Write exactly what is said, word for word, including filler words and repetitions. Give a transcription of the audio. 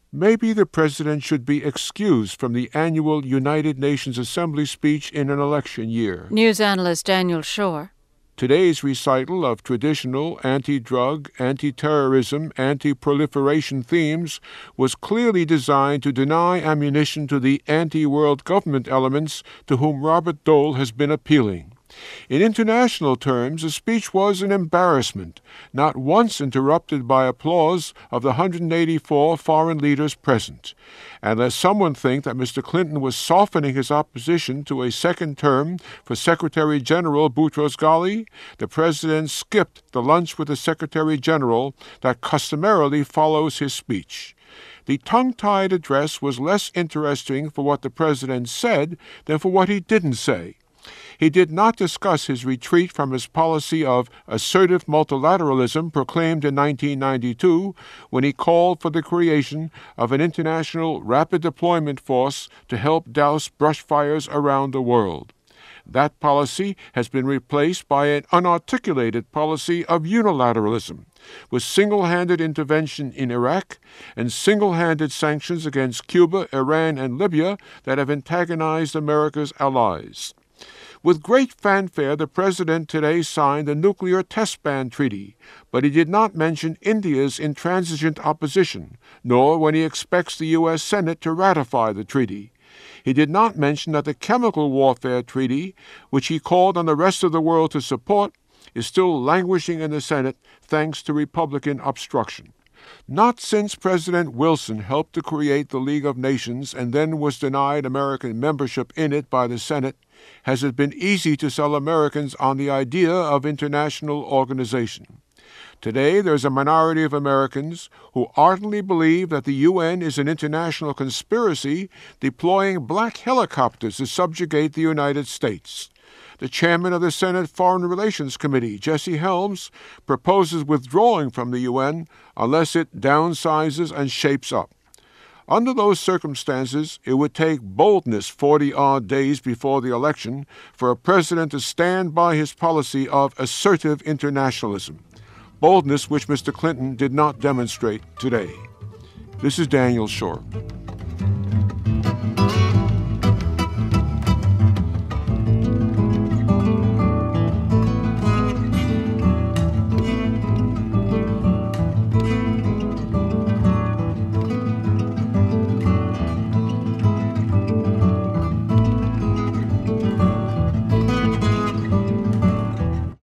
Maybe the president should be excused from the annual United Nations Assembly speech in an election year. News analyst Daniel Shore. Today's recital of traditional anti-drug, anti-terrorism, anti-proliferation themes was clearly designed to deny ammunition to the anti-world government elements to whom Robert Dole has been appealing. In international terms, the speech was an embarrassment, not once interrupted by applause of the one hundred eighty-four foreign leaders present. And lest someone think that Mister Clinton was softening his opposition to a second term for Secretary General Boutros Ghali, the president skipped the lunch with the Secretary General that customarily follows his speech. The tongue-tied address was less interesting for what the president said than for what he didn't say. He did not discuss his retreat from his policy of assertive multilateralism proclaimed in nineteen ninety-two when he called for the creation of an international rapid deployment force to help douse brush fires around the world. That policy has been replaced by an unarticulated policy of unilateralism, with single-handed intervention in Iraq and single-handed sanctions against Cuba, Iran, and Libya that have antagonized America's allies. With great fanfare, the president today signed the Nuclear Test Ban Treaty, but he did not mention India's intransigent opposition, nor when he expects the U S Senate to ratify the treaty. He did not mention that the Chemical Warfare Treaty, which he called on the rest of the world to support, is still languishing in the Senate thanks to Republican obstruction. Not since President Wilson helped to create the League of Nations and then was denied American membership in it by the Senate has it been easy to sell Americans on the idea of international organization. Today, there's a minority of Americans who ardently believe that the U N is an international conspiracy deploying black helicopters to subjugate the United States. The chairman of the Senate Foreign Relations Committee, Jesse Helms, proposes withdrawing from the U N unless it downsizes and shapes up. Under those circumstances, it would take boldness forty-odd days before the election for a president to stand by his policy of assertive internationalism, boldness which Mister Clinton did not demonstrate today. This is Daniel Shore.